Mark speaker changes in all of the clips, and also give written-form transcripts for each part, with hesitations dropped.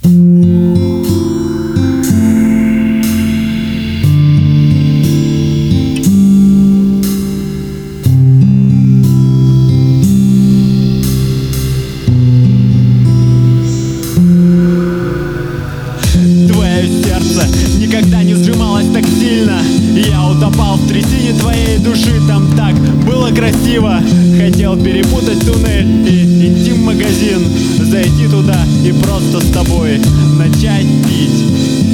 Speaker 1: Никогда не сжималась так сильно. Я утопал в трясине твоей души. Там так было красиво. Хотел перепутать туннель и идти в магазин, зайти туда и просто с тобой начать пить.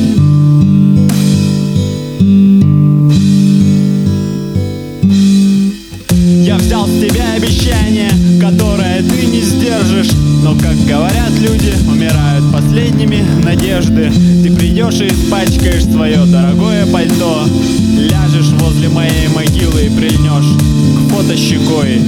Speaker 1: Я взял с тебя обещание, которое ты не сдержишь. Но, как говорят люди, умирают последними надежды. Ты придешь и испачкаешь свое дорогое пальто, ляжешь возле моей могилы и прильнешь к фото щекой.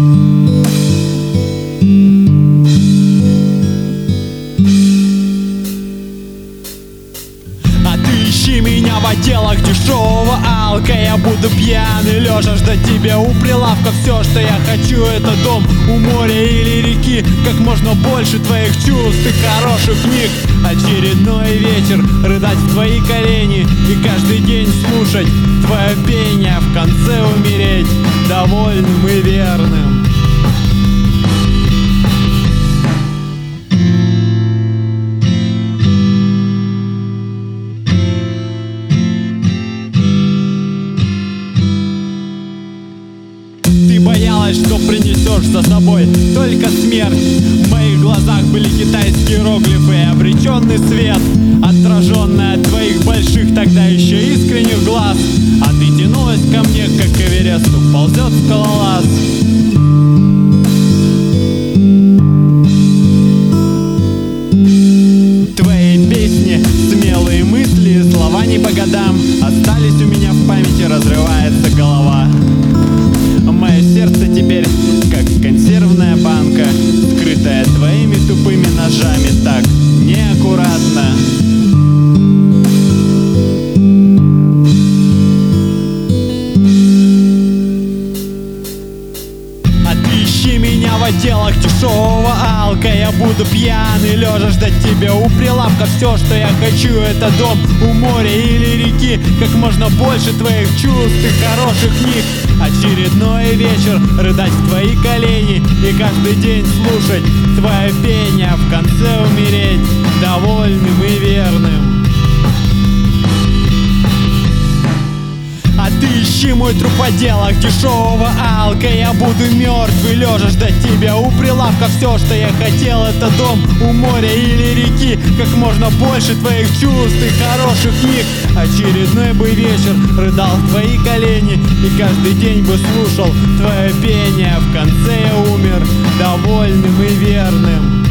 Speaker 1: Ищи меня в отделах дешевого алка. Я буду пьяный, лежа ждать тебя у прилавка. Все, что я хочу, это дом у моря или реки. Как можно больше твоих чувств и хороших книг. Очередной вечер, рыдать в твои колени и каждый день слушать твое пение. В конце умереть довольным и верным. Боялась, что принесешь за собой только смерть. В моих глазах были китайские иероглифы и обреченный свет, отраженный от твоих больших тогда еще искренних глаз. А ты тянулась ко мне, как к Эвересту ползет скалолаз. Твои песни, смелые мысли, слова не по годам остались у меня в памяти, разрывается голова. Мое сердце теперь как консервная банка, скрытая твоими тупыми ножами так неаккуратно. Отыщи меня в отделах дешевого алка. Я буду пьяный, лежа ждать тебя у прилавка. Все, что я хочу, это дом у моря или реки. Как можно больше твоих чувств и хороших книг. Очередной вечер, рыдать в твои колени и каждый день слушать твое пение. В конце умереть довольным и верным. Отыщи мой труп в отделах дешевого алка. Я буду мертвый, лежа ждать тебя у прилавка. Все, что я хотел, это дом у моря или реки. Как можно больше твоих чувств и хороших книг. Очередной бы вечер, рыдал в твои колени и каждый день бы слушал твое пение. В конце я умер довольным и верным.